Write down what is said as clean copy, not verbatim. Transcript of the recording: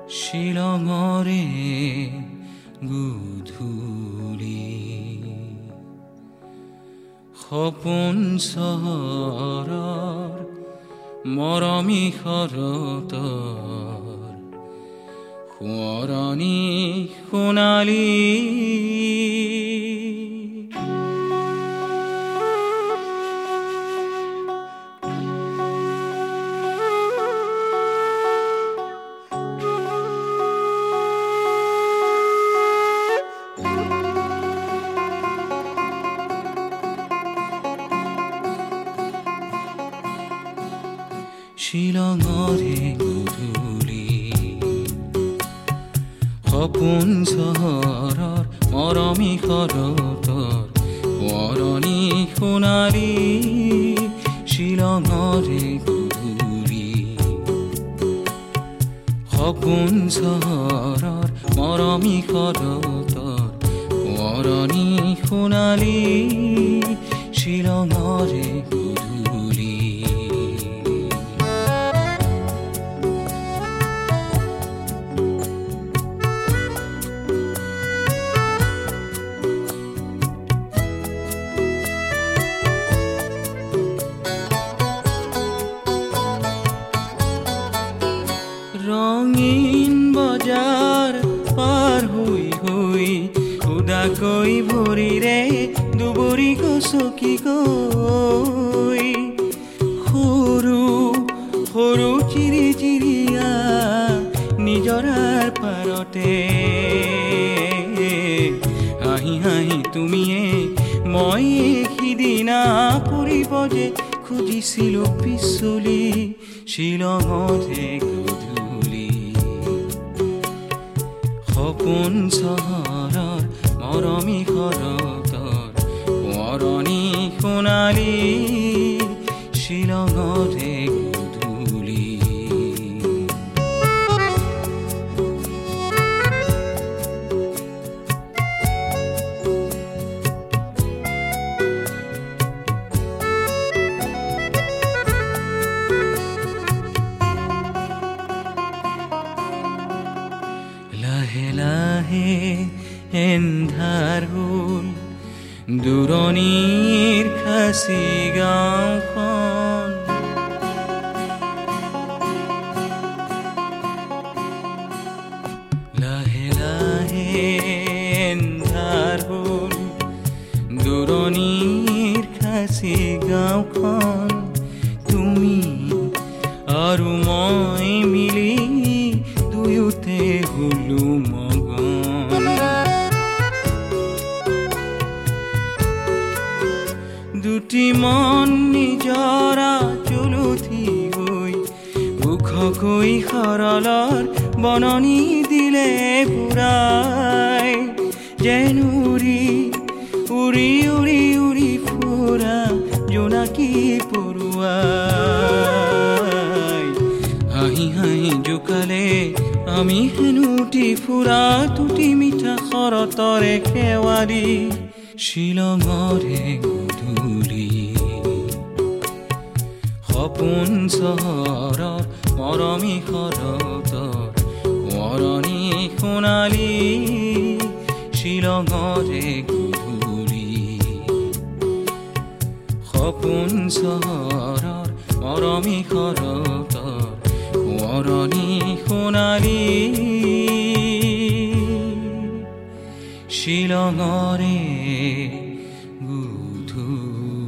শ্বিলঙৰে গধূলি সপোন চহৰৰ মৰমী শৰতৰ সোঁৱৰণি সোণালী শ্বিলঙৰে গধূলি সপোন চহৰৰ মৰমী শৰতৰ সোঁৱৰণি সোণালী শ্বিলঙৰে গধূলি সপোন চহৰৰ মৰমী শৰতৰ সোঁৱৰণি সোণালী শ্বিলঙৰে গধূলি ৰঙীন বজাৰ পাৰ হৈ হৈ উদাকৈ ভৰিৰে দুবৰি গছকি গৈ সৰু সৰু চিৰি চিৰিয়া নিজৰাৰ পাৰতে হাঁহি হাঁহি তুমিয়ে মই সিদিনা পৰিব যে খুজিছিলো পিছলি শ্বিলঙতে সপোন চহৰৰ মৰমী শৰতৰ সোঁৱৰণি সোণালী শ্বিলঙৰে গধূলি লাহে লাহে এন্ধাৰ হ'ল দূৰণিৰ খাচী গাঁওখন লাহে লাহে এন্ধাৰ হ'ল দূৰণিৰ খাচী গাঁওখন তুমি আৰু মই মিলি দুয়োতে হলো মগন দুটি মন নিজৰা চুলুঠি গৈ ওখকৈ সৰলৰ বননি দিলে পুৰাই যেন উৰি উৰি উৰি উৰি ফুৰা জোনাকী পৰুৱাই হাঁহি হাঁহি জোকালে আমি হেনুটি ফুৰা তুটি মিঠা শৰতৰে খেৱালি শ্বিলঙৰে গধূলি সপোন চহৰৰ মৰমী শৰতৰ সোঁৱৰণি সোণালী শ্বিলঙৰে গধূলি সপোন চহৰৰ মৰমী শৰতৰ সোঁৱৰণি সোণালী শ্বিলঙৰে গধূলি